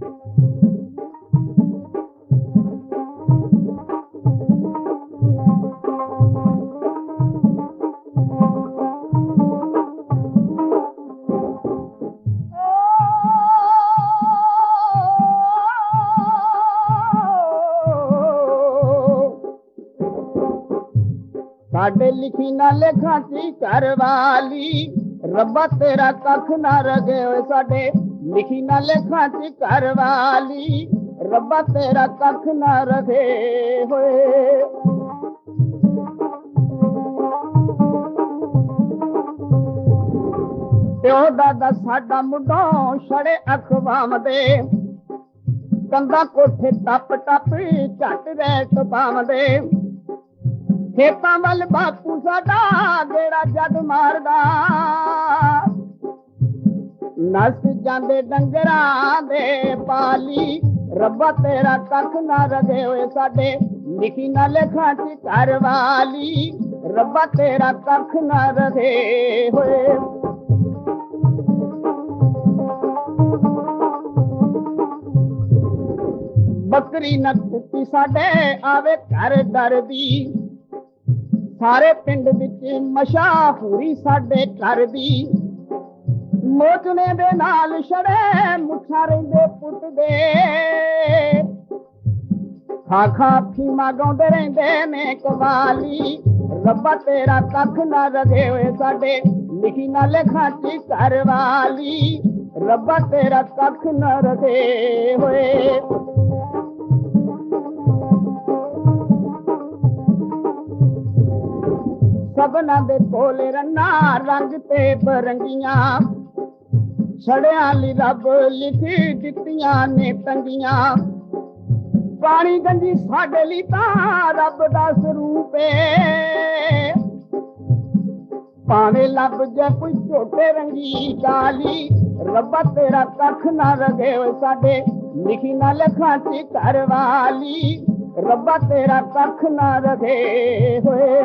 साडे लिखी ना लेखा ची करवाली रब्बा तेरा कख ना रगे होए साडे लिखी ना लेखा ची करवाली रब्बा तेरा कख ना रगे होए। प्यो दादा साडा मुंडों छड़े अखवाम दे कंधा कोठे टप टप झट रैत पावदे खेतां वल बापू साडा गेड़ा जद मारदा नस जांदे डंगरां दे पाली रब्बा तेरा कख ना रगे होए साडे लिखी ना लेखा च करवाली रब्बा तेरा कख ना रगे होए। बकरी न कुत्ती साडे आवे घर डरदी सारे पिंड विच मशाहूरी साडे घर दी मोचने दे नाल छड़े मुठा रहिंदे पुटदे खा खा फीमा गाउंदे रहिंदे ने कवाली रब्बा तेरा कख ना रगे होए साडे लिखी ना लेखा च करवाली रब्बा तेरा कख ना रगे होए। सबना दे कोले रन्ना रंग ते बरंगियां छड़ियां ली रब लिखी दित्तियां ने तंगियां पानी गंजी साडे ली तां रब दा स्वरूप ऐ भावें लब जे कोई झोटे रंगी काली रब्बा तेरा कख ना रगे होए साडे लिखी ना लेखा च करवाली रब्बा तेरा कख ना रगे होए।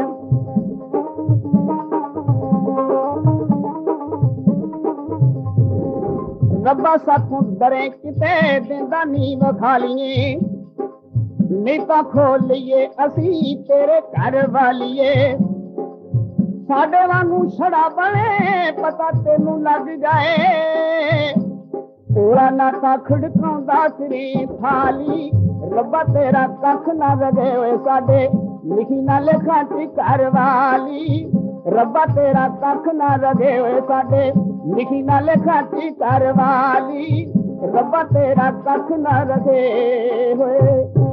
रब्बा साथों डरे किते देंदा नी वखालिए नहीं तां खोल लईए असी तेरे घर वालिए साडे वांगू छड़ा बने पता तेनू लग जाए पूरा नाका खड़काउंदा फिरी थाली रब्बा तेरा कख ना रगे होए साडे लिखी ना लेखा च करवाली रब्बा तेरा कख ना रगे होए साडे लिखी ना लेखा च करवाली रब्बा तेरा कख ना रगे होए।